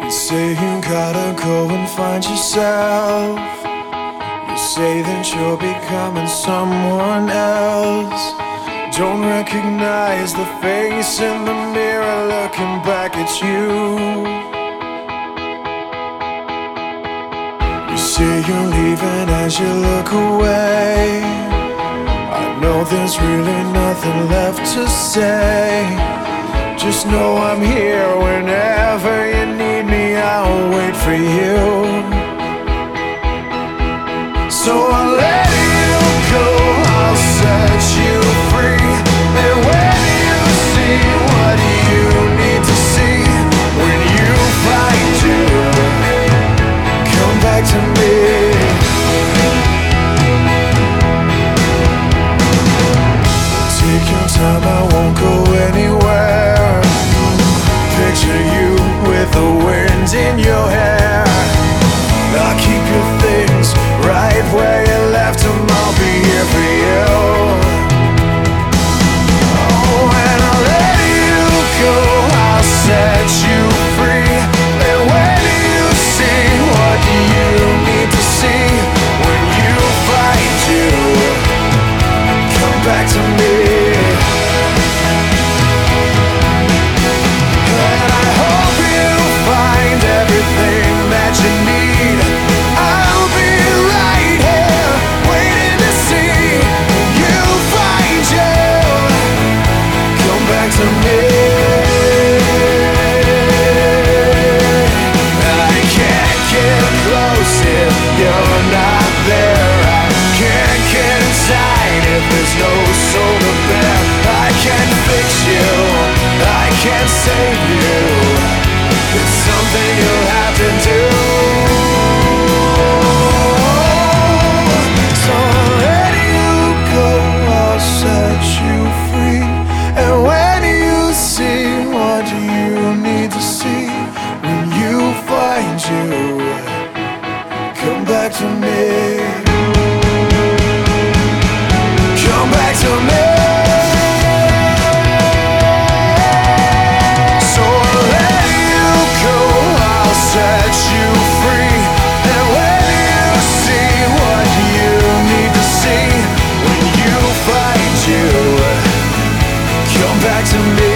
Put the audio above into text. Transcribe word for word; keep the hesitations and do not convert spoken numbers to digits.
You say you gotta go and find yourself. You say that you're becoming someone else. Don't recognize the face in the mirror looking back at you. You say you're leaving as you look away. I know there's really nothing left to say. Just know I'm here whenever you need me. I'll wait for you. So I'll let you go, I'll set you free. And when you see what you need to see, when you find you, come back to me. Take your time, I won't go anywhere. Picture you with the wind in your hair. I'll keep your things right where you left them. I'll be here for you. Oh, and I'll let you go, I'll set you free. And when you see what you need to see, when you find you, come back to me. And I hope you find everything that you need. I'll be right here waiting to see you find you. Come back to me. I can't get close if you're not there. I can't get inside if there's no soul to bear. I can't fix you, I can't save you. It's something you'll have to do. So I'll let you go, I'll set you free. And when you see what you need to see, when you find you, come back to me. Come back to me. So I'll let you go, I'll set you free. And when you see what you need to see, when you find you, come back to me.